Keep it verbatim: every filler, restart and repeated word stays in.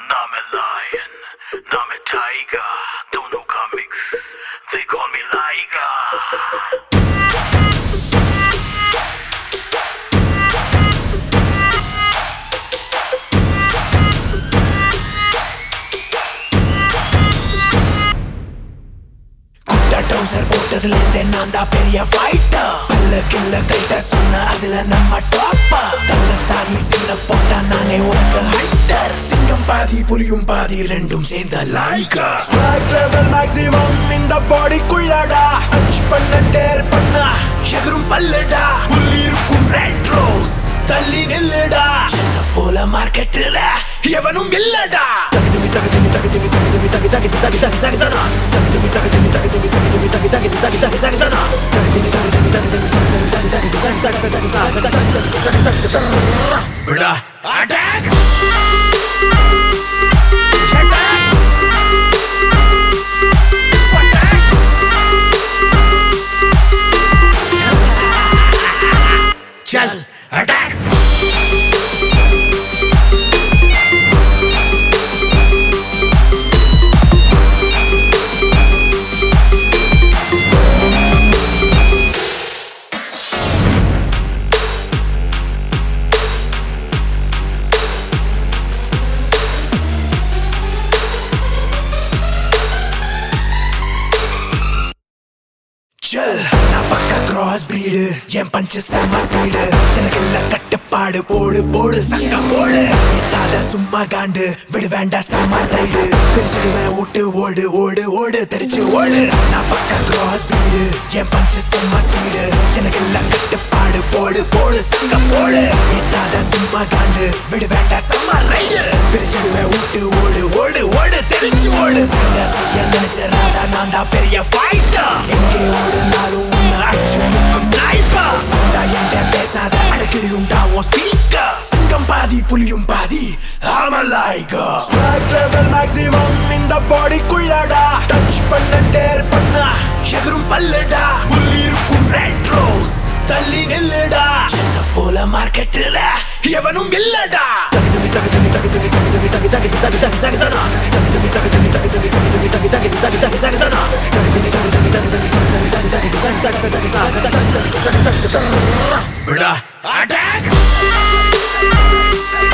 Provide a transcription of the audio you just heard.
I'm a lion, I'm a tiger. Don't know comics, they call me Liger. டவுசர் போட்டதுல இருந்தே நான் தான் பெரிய fighter. பல்ல கில்ல கைட்ட சொன்ன அதுல நம்ம டாப்பர். தங்கத்தானி சின்ன போட்டா நானே உனக்கு ஹைட்டர். சிங்கம் பாதி புலியும் பாதி ரெண்டும் சேர்ந்த லைகர். ஸ்வாக் லெவல் மேக்ஸிமம் இந்த பாடிக்குள்ளடா. டச் பண்ண டேர் பண்ண எகரும் பல்லடா. உள்ளி இருக்கும் ரெட் ரோஸ் தள்ளி நில்லுடா. சின்ன போல மார்க்கெட்டுல எவனும் இல்லடா. தகுதி தகுதி தகுதி தகுதி தகுதி தகுதி தகுதி தகுதி தகுதனா. தகுதி தகுதி தகுதி தகுதி தகுதி தகுதி தகுதி தகுதி தகுதனா. தகுதி தகுதி தகுதி தகுதி தகுதி தகுதி விடா அட்டாக். चल अटैक. चल நான் பக்கா கிராஸ் பிரீடு. என் பஞ்சு செம்ம ஸ்பீடு. எனக்கு இல்ல கட்டுப்பாடு. போடு போடு சங்க போடு. ஏத்தாத சும்மா காண்டு. விடு வேண்டாம் செம்ம ரைடு. பிரிச்சிடுவேன் ஓட்டு ஓடு ஓடு ஓடு தெரிச்சு ஓடு. நான் பக்கா கிராஸ் பிரீடு. என் பஞ்சு செம்ம ஸ்பீடு. எனக்கு இல்ல கட்டுப்பாடு. போடு போடு சங்க போடு. ஏத்தாத சும்மா காண்டு. விடு வேண்டாம் செம்ம ரைடு. பிரிச்சிடுவேன் ஓட்டு ஓடு ஓடு ஓடு தெரிச்சு ஓடு. சண்டை செய்ய நினைச்சராதா நான் தான் பெரிய ஃபைட்டர். எங்கே ஓடு நாளும் உன்னை அடிச்சு நிற்கும் ஸ்னைப்பர். சவுண்டா என்கிட்ட பேசாத அடிக்கடி உண்டாவும் ஸ்பீக்கர். சிங்கம் பாதி புலியும் பாதி I'm a liger. Swag level maximum இந்த பாடிக்குள்ளடா. டச் பண்ண டேர் பண்ண எகரும் பல்லடா. உள்ளி இருக்கும் ரெட் ரோஸ் தள்ளி நில்லுடா. சின்ன போல மார்க்கெட்டுல எவனும் இல்லடா. தகுதி தகுதி தகுதி தகுதி தகுதி தகுதி தகுதி தகுதி தகுதனா. தகுதி தகுதி தகுதி தகுதி தகுதி தகுதி தகுதி தகுதி தகுதனா. தகுதி தகுதி தகுதி விடா அட்டாக்.